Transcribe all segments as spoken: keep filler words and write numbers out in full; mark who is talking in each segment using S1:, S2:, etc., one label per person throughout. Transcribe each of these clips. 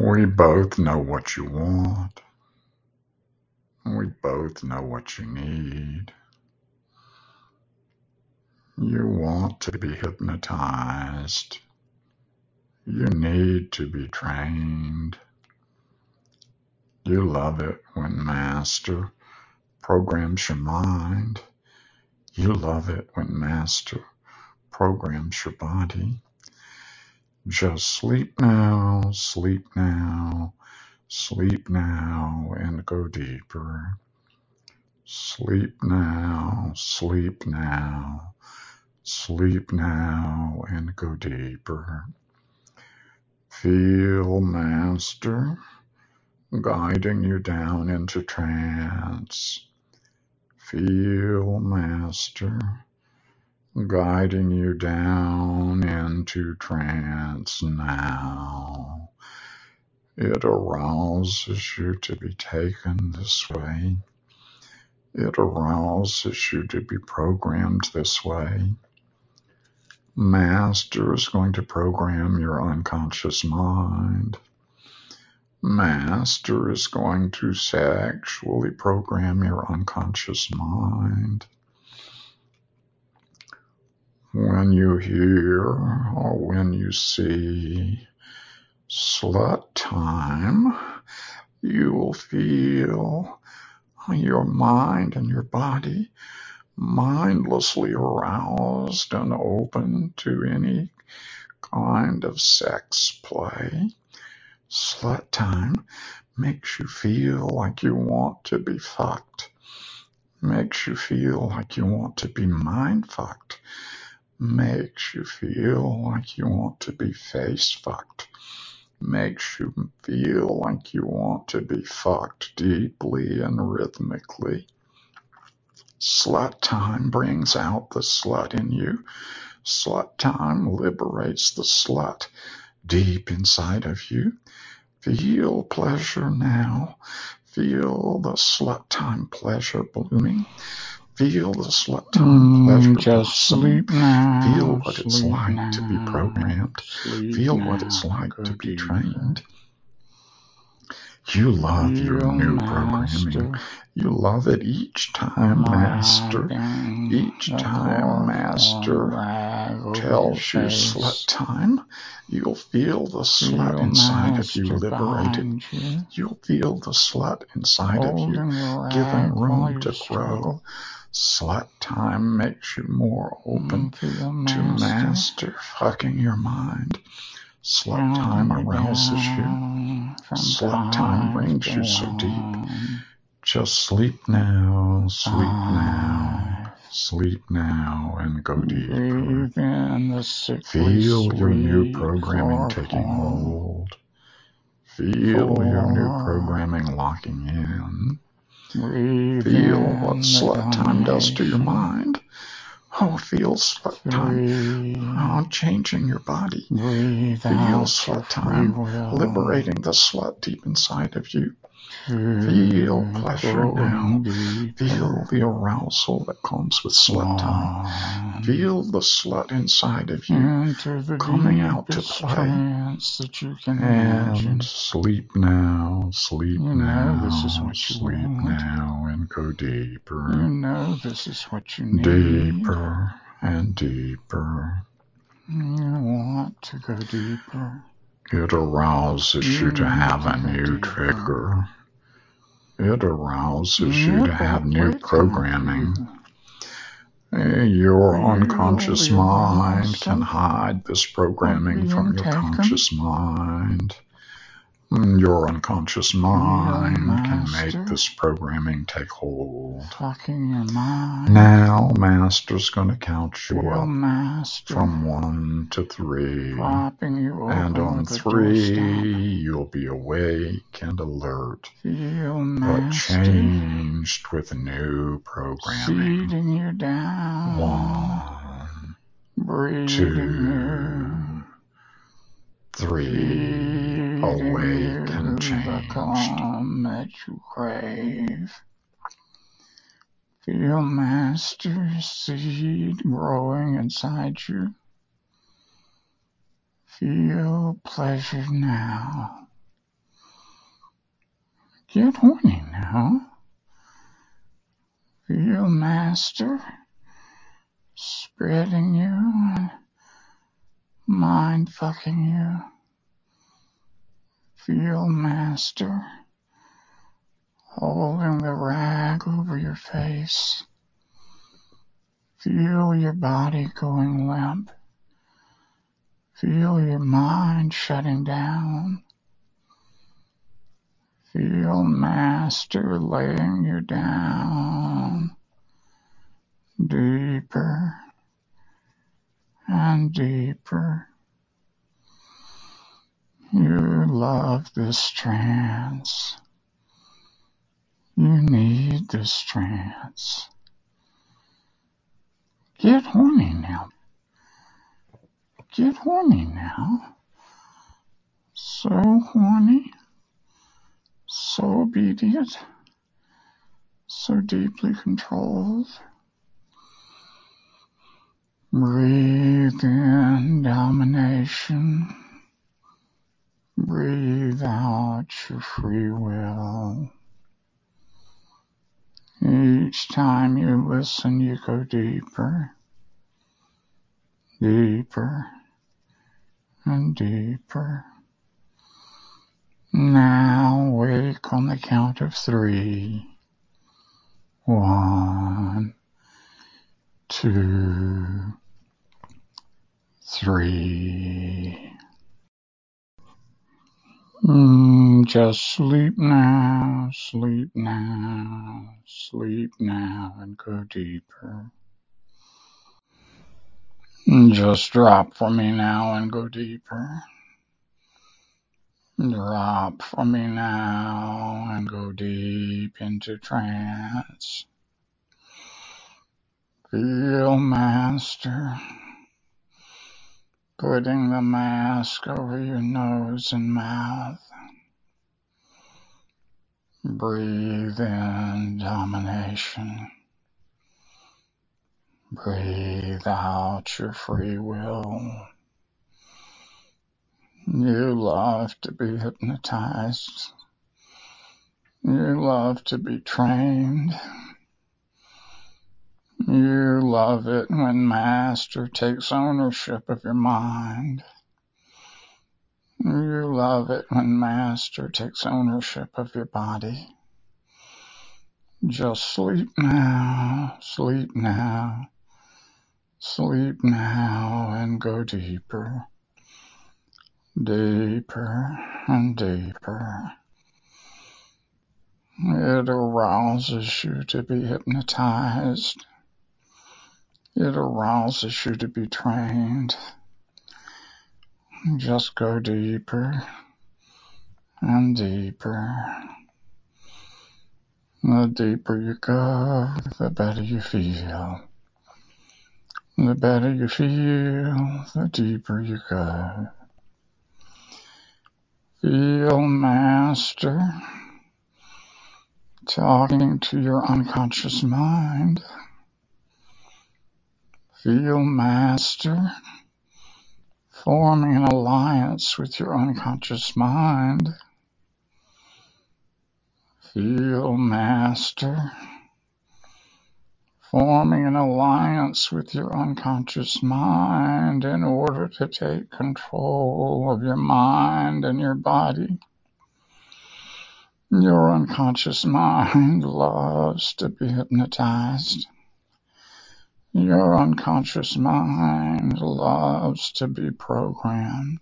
S1: We both know what you want. We both know what you need. You want to be hypnotized. You need to be trained. You love it when Master programs your mind. You love it when Master programs your body. Just sleep now, sleep now, sleep now, and go deeper. Sleep now, sleep now, sleep now, and go deeper. Feel Master guiding you down into trance. Feel Master guiding you down into trance now. It arouses you to be taken this way. It arouses you to be programmed this way. Master is going to program your unconscious mind. Master is going to sexually program your unconscious mind. When you hear or when you see slut time, you will feel your mind and your body mindlessly aroused and open to any kind of sex play. Slut time makes you feel like you want to be fucked. Makes you feel like you want to be mind fucked. Makes you feel like you want to be face fucked. Makes you feel like you want to be fucked deeply and rhythmically. Slut time brings out the slut in you. Slut time liberates the slut deep inside of you. Feel pleasure now. Feel the slut time pleasure blooming. Feel the slut time pleasure
S2: mm, just
S1: blossoming.
S2: sleep now.
S1: Feel what
S2: Sleep
S1: it's like
S2: now.
S1: to be programmed.
S2: Sleep
S1: Feel
S2: now.
S1: what it's like
S2: Go
S1: to be
S2: deeper.
S1: trained. You love
S2: Feel
S1: your new
S2: Master
S1: programming. You love it each time, Master. Each time, Master tells you slut time, you'll feel the slut
S2: feel
S1: inside of you
S2: Master
S1: liberated.
S2: you.
S1: You'll feel the slut inside of you given room to grow. Slut time makes you more open to
S2: Master.
S1: Master fucking your mind. Slut time arouses you. Slut time brings you so deep. Just sleep now, sleep now, sleep now, and go deeper. Feel your new programming taking hold. Feel your new programming locking in. Feel what slut time does to your mind. Oh, feel slut time oh, changing your body. Feel slut time liberating the slut deep inside of you. Feel pleasure now. Feel the arousal that comes with slut time. Feel the slut inside of you coming out to play. And sleep now, sleep
S2: you
S1: now,
S2: know this is what
S1: sleep
S2: you want.
S1: now, and go deeper.
S2: You know this is what you need.
S1: Deeper and deeper.
S2: You want to go deeper.
S1: It arouses you,
S2: you
S1: to have
S2: to
S1: a new
S2: deeper.
S1: trigger. It arouses you to have new programming. Your unconscious mind can hide this programming from your conscious mind. Your unconscious mind can make this programming take hold.
S2: Your mind.
S1: Now, Master's going to count you
S2: Feel
S1: up
S2: Master
S1: from one to three.
S2: You
S1: and on three, you'll be awake and alert,
S2: Feel
S1: but
S2: Master
S1: changed with new programming.
S2: Seeding you down.
S1: One,
S2: Breathing
S1: two, three. Awake and changed.
S2: The calm that you crave. Feel Master seed growing inside you. Feel pleasure now. Get horny now. Feel master spreading you and mind fucking you. Feel master holding the rag over your face. Feel your body going limp. Feel your mind shutting down. Feel master laying you down. Deeper and deeper. You love this trance. You need this trance. Get horny now. Get horny now. So horny. So obedient. So deeply controlled. Breathe in domination. Breathe out your free will. Each time you listen, you go deeper, deeper, and deeper. Now wake on the count of three. One, two, three. Mm, just sleep now, sleep now, sleep now, and go deeper. Just drop for me now and go deeper. Drop for me now and go deep into trance. Feel master putting the mask over your nose and mouth. Breathe in domination. Breathe out your free will. You love to be hypnotized. You love to be trained. You love it when master takes ownership of your mind. You love it when master takes ownership of your body. Just sleep now, sleep now, sleep now, and go deeper, deeper and deeper. It arouses you to be hypnotized. It arouses you to be trained. Just go deeper and deeper. The deeper you go, the better you feel. The better you feel, the deeper you go. Feel master talking to your unconscious mind. Feel master forming an alliance with your unconscious mind. Feel master forming an alliance with your unconscious mind in order to take control of your mind and your body. Your unconscious mind loves to be hypnotized. Your unconscious mind loves to be programmed.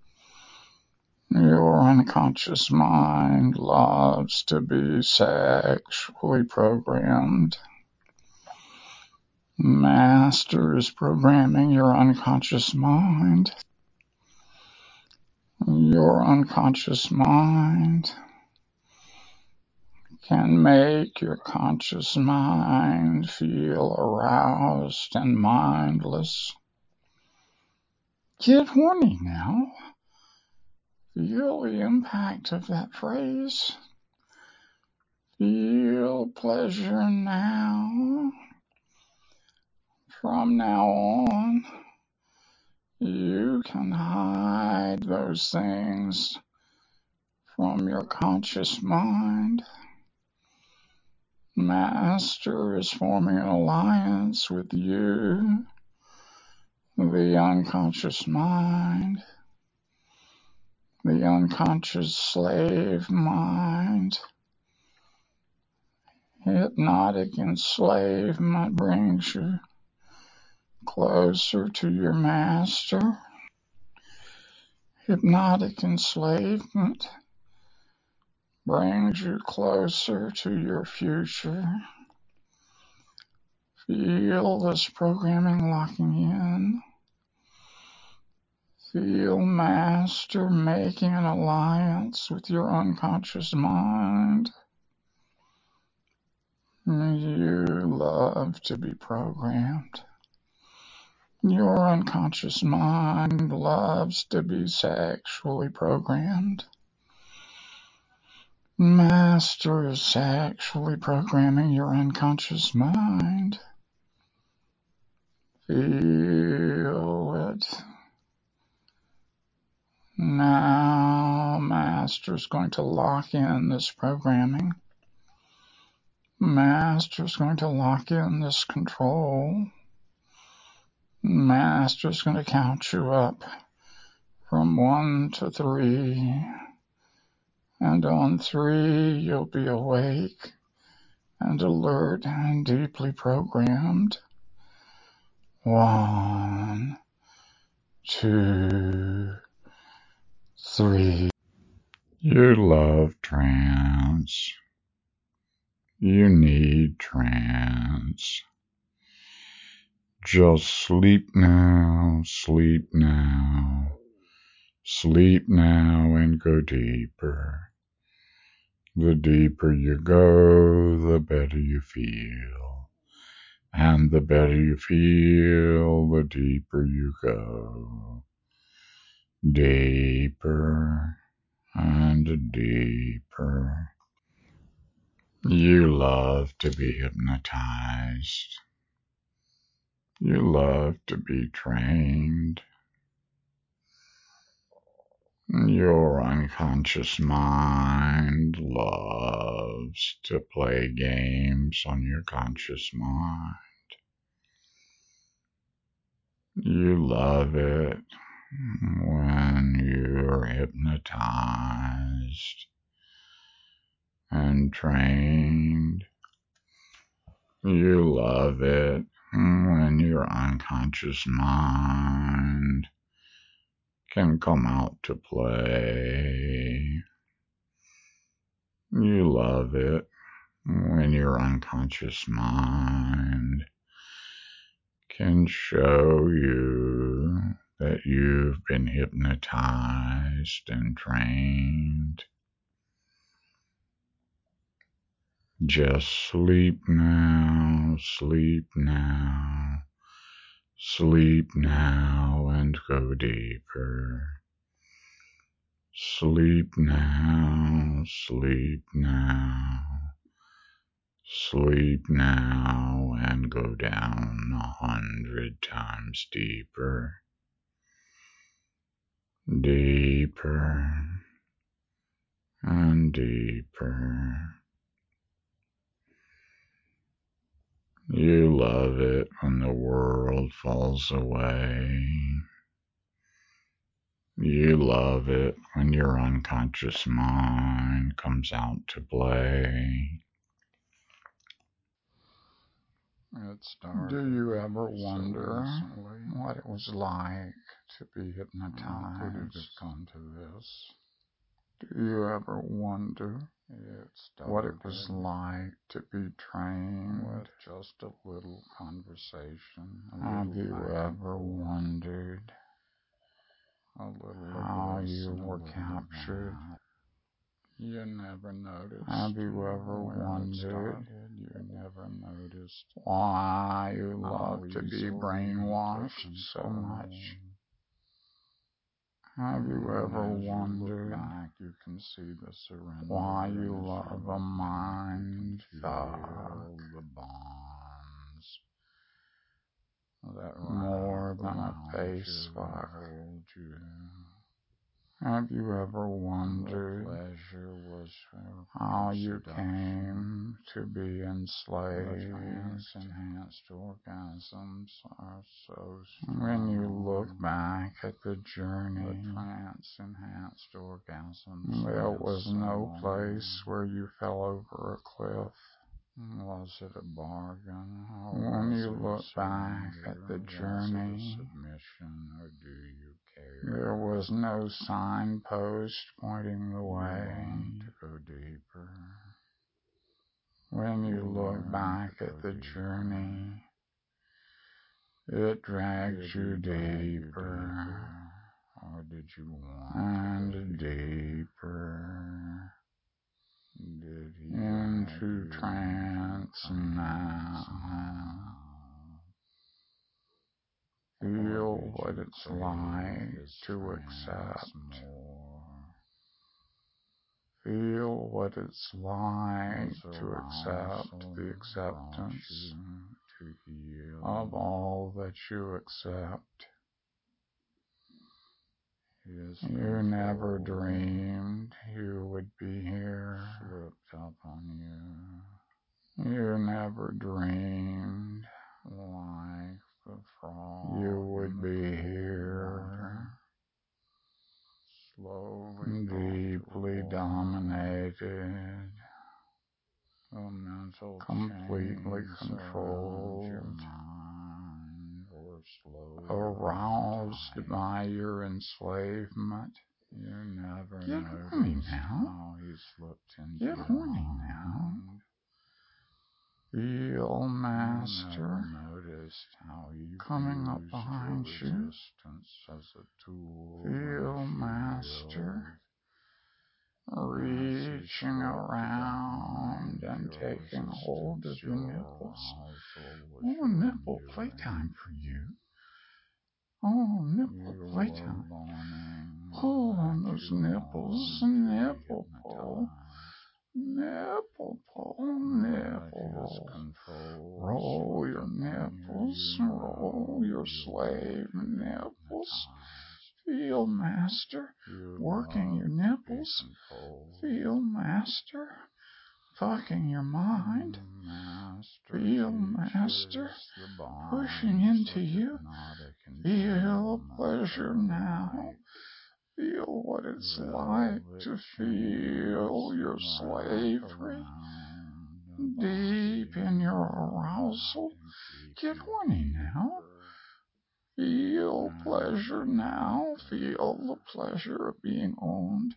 S2: Your unconscious mind loves to be sexually programmed. Master is programming your unconscious mind. Your unconscious mind can make your conscious mind feel aroused and mindless. Get horny now. Feel the impact of that phrase. Feel pleasure now. From now on, you can hide those things from your conscious mind. Master is forming an alliance with you, the unconscious mind, the unconscious slave mind. Hypnotic enslavement brings you closer to your master. Hypnotic enslavement brings you closer to your future. Feel this programming locking in. Feel Master making an alliance with your unconscious mind. You love to be programmed. Your unconscious mind loves to be sexually programmed. Master is sexually programming your unconscious mind. Feel it. Now, Master's going to lock in this programming. Master's going to lock in this control. Master's going to count you up from one to three. And on three, you'll be awake and alert and deeply programmed. One, two, three. You love trance. You need trance. Just sleep now, sleep now, sleep now and go deeper. The deeper you go, the better you feel. And the better you feel, the deeper you go. Deeper and deeper. You love to be hypnotized. You love to be trained. Your unconscious mind loves to play games on your conscious mind. You love it when you're hypnotized and trained. You love it when your unconscious mind can come out to play. You love it when your unconscious mind can show you that you've been hypnotized and trained. Just sleep now, sleep now, sleep now and go deeper. Sleep now, sleep now, sleep now and go down a hundred times deeper, deeper and deeper. You love it when the world falls away. You love it when your unconscious mind comes out to play. It started Do you ever wonder so what it was like to be hypnotized? How could it have come to this? Do you ever wonder it what it was like to be trained with just a little conversation? A Have little you ever wondered a little how you were captured? You never noticed. Have you ever wondered? You never noticed why you love to be brainwashed so much? Have you ever wondered back, you can see the surrender why you love a mind fuck the bonds that more than a face fuck? Have you ever wondered pleasure was how you came to be enslaved? Enhanced orgasms are so strong. When you look back at the journey, trance-enhanced orgasms, there was no place where you fell over a cliff. Was it a bargain? When you look back at the journey, submission, or do you care? There was no signpost pointing the way to go deeper. When you look back at the journey, it drags you deeper, or did you want and deeper? Did he into trance now? Feel what it's like to accept. Feel what it's like to accept the acceptance of all that you accept. You never dreamed you would be here. Slipped up on you. You never dreamed like the frog you would be here. Slowly, deeply dominated. A mental completely controlled. Your mind, or slowly aroused by your enslavement. You never Get horny now. How he slipped into Get horny now. Feel, Master, how you coming up behind you. As a tool Feel, Master, reaching around and taking hold of your nipples. Oh, nipple playtime for you. Oh, nipple playtime. Pull on those nipples, nipple pull. Nipple pull, nipple roll. Roll your nipples, roll your slave nipples. Feel, Master, working your nipples. Feel, Master, fucking your mind. Feel, Master, pushing into you. Feel pleasure now. Feel what it's like to feel your slavery deep in your arousal. Get horny now. Feel pleasure now. Feel the pleasure of being owned.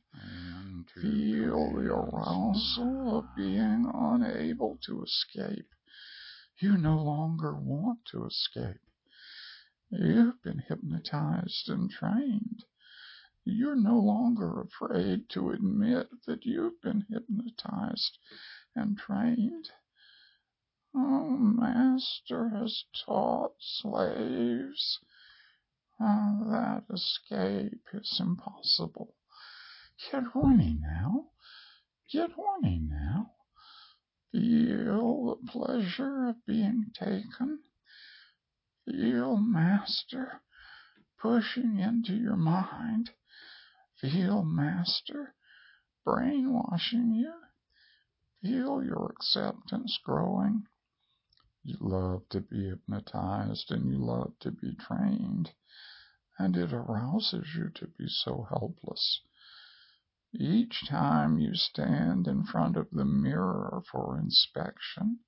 S2: Feel the arousal of being unable to escape. You no longer want to escape. You've been hypnotized and trained. You're no longer afraid to admit that you've been hypnotized and trained. Oh, Master has taught slaves uh, that escape is impossible. Get horny now. Get horny now. Feel the pleasure of being taken. Feel, Master, pushing into your mind. Feel, Master, brainwashing you. Feel your acceptance growing. You love to be hypnotized and you love to be trained, and it arouses you to be so helpless. Each time you stand in front of the mirror for inspection,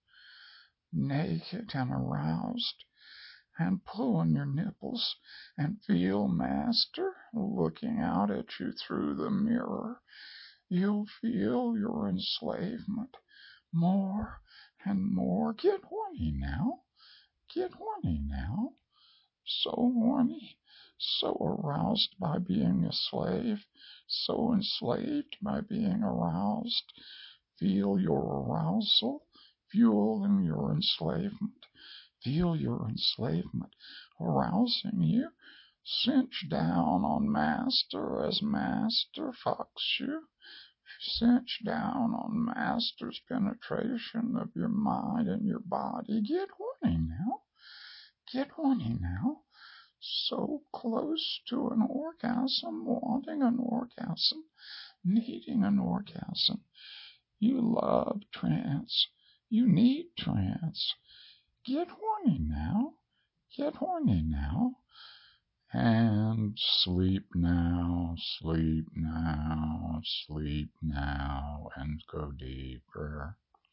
S2: naked and aroused, and pull on your nipples and feel Master looking out at you through the mirror, you'll feel your enslavement more and more. Get horny now. Get horny now. So horny, so aroused by being a slave, so enslaved by being aroused. Feel your arousal, fueling your enslavement. Feel your enslavement arousing you. Cinch down on Master as Master fucks you. Cinch down on Master's penetration of your mind and your body. Get horny now. Get horny now. so close to an orgasm, wanting an orgasm, needing an orgasm. You love trance. You need trance. Get horny now. Get horny now. And sleep now, sleep now, sleep now, and go deeper.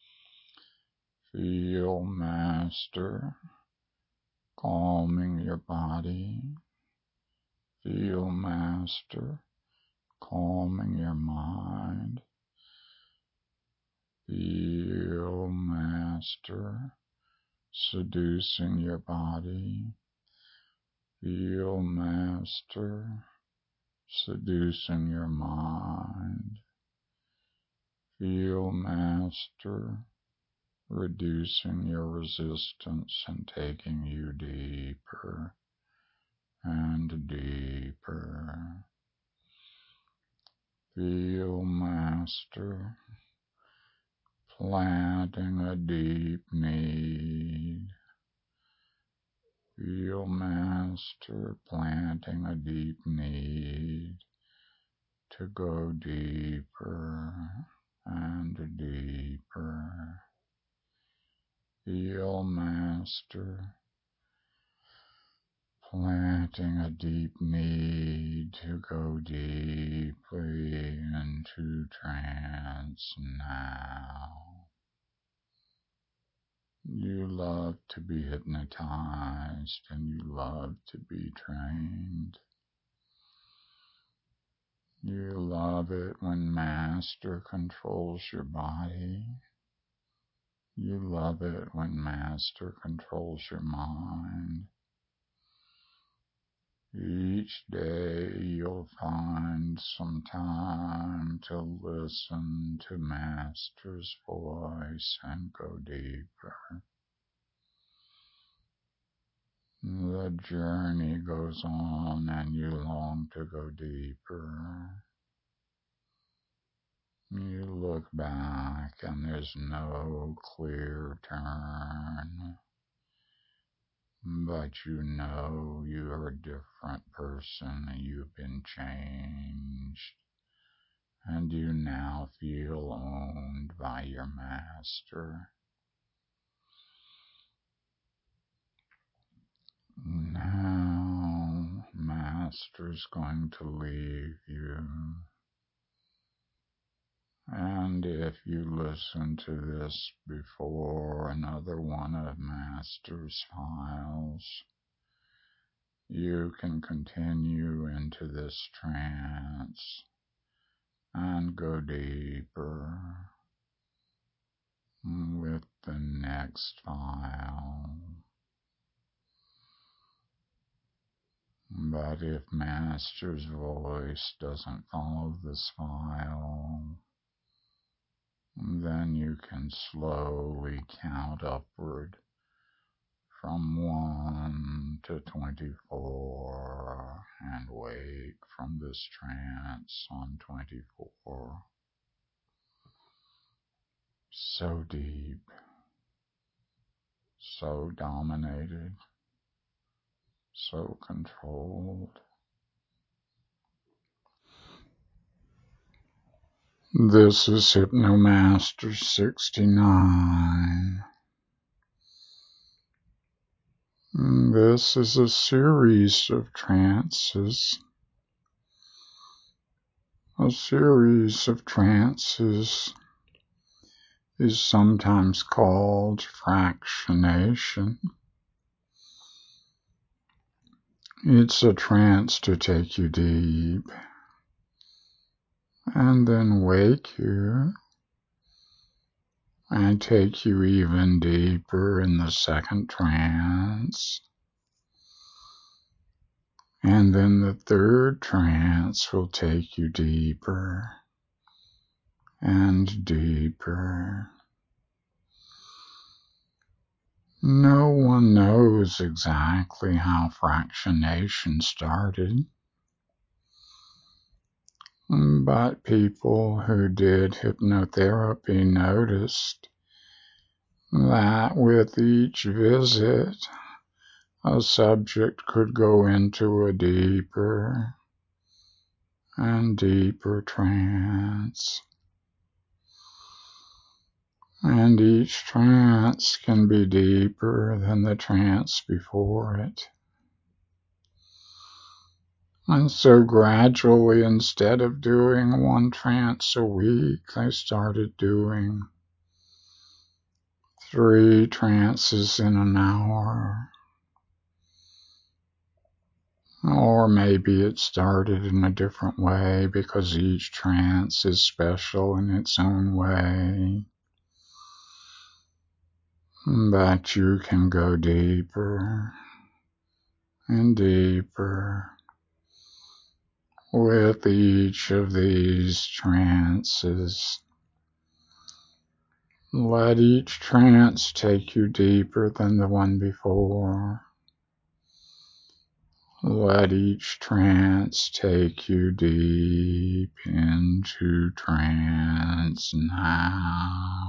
S2: Feel Master calming your body. Feel Master calming your mind. Feel Master seducing your body. Feel Master seducing your mind. Feel Master reducing your resistance and taking you deeper and deeper. Feel Master planting a deep need. Feel Master planting a deep need to go deeper and deeper. Feel Master planting a deep need to go deeply into trance now. You love to be hypnotized and you love to be trained. You love it when Master controls your body. You love it when Master controls your mind. Each day you'll find some time to listen to Master's voice and go deeper. The journey goes on and you long to go deeper. You look back and there's no clear turn. But you know you are a different person and you've been changed. And you now feel owned by your Master. Now, Master's going to leave you. And if you listen to this before another one of Master's files, you can continue into this trance and go deeper with the next file. But if Master's voice doesn't follow this file, then you can slowly count upward from one to twenty-four and wake from this trance on twenty-four. So deep, so dominated, so controlled. This is Hypnomaster sixty-nine. This is a series of trances. A series of trances is sometimes called fractionation. It's a trance to take you deep and then wake you and take you even deeper in the second trance. And then the third trance will take you deeper and deeper. No one knows exactly how fractionation started, but people who did hypnotherapy noticed that with each visit
S1: a subject could go into a deeper and deeper trance, and each trance can be deeper than the trance before it. And so gradually, instead of doing one trance a week, they started doing three trances in an hour. Or maybe it started in a different way because each trance is special in its own way. But you can go deeper and deeper with each of these trances. Let each trance take you deeper than the one before. Let each trance take you deep into trance now.